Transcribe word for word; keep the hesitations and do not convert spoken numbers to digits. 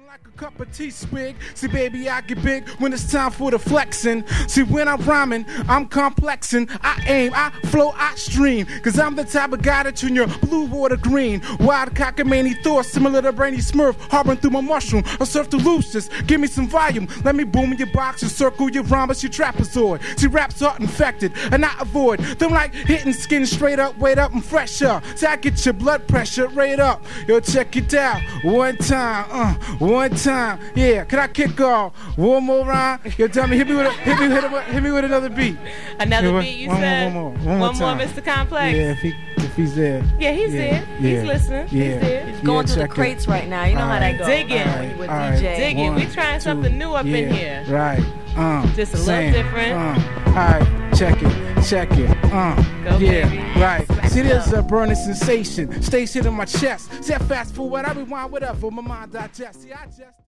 Like a cup of tea swig. See, baby, I get big when it's time for the flexing. See, when I'm rhyming, I'm complexing. I aim, I flow, I stream. Cause I'm the type of guy that turn your blue water green. Wild cockamamie thoughts similar to Brainy Smurf. Harboring through my mushroom. I surf the loosest. Give me some volume. Let me boom in your box and circle your rhombus, your trapezoid. See, raps are infected and I avoid them like hitting skin straight up, weight up and fresh up. See, I get your blood pressure right up. Yo, check it out. One time, uh, one time, yeah. Can I kick off one more round? Yo, tell me, hit me with a, hit me with a, hit me with another beat. Another yeah, beat, you one said. More, one more, one more, one more, Mister Complex. Yeah, if he, if he's there. Yeah, he's yeah, there. Yeah, he's listening. Yeah, he's there. He's going yeah, through the crates it. right now. You know all how right. that goes. Digging right. with all D J. Right. Digging. One, we trying two, something new up yeah, in here. Right. Um, Just a same, little different. Um, all right, check it, check it. Um, Go, yeah, baby. right. Smack See, it there's up. a burning sensation. Stays hit in my chest. Say fast forward, I rewind whatever. My mind digests. See, I just.